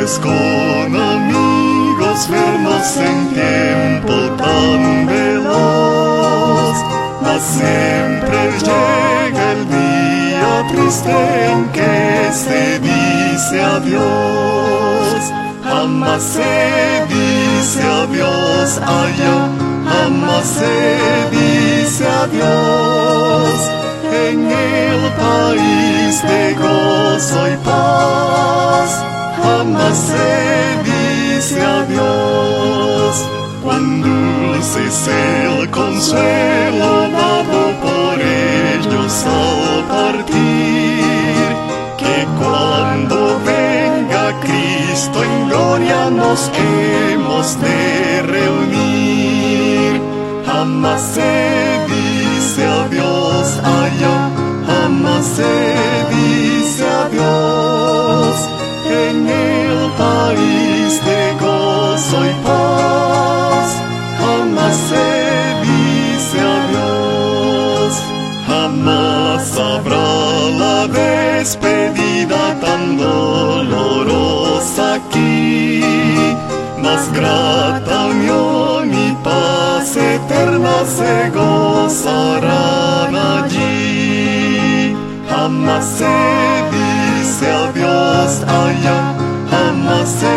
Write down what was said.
pues con amigos vernos en tiempo tan veloz, mas siempre llega el día triste en que se dice adiós. Jamás se dice adiós allá, jamás se dice adiós en el país de gozo y paz. Jamás se dice adiós. Cuán dulce es el consuelo dado por ellos al partir, que cuando venga Cristo en gloria nos hemos de reunir. Jamás se dice adiós allá, jamás se dice adiós en el país de gozo y paz. Jamás se dice adiós. Jamás habrá la despedida tan dolorosa aquí, mas grata unión y paz eterna se gozarán allí. Jamás se dice adiós allá, jamás se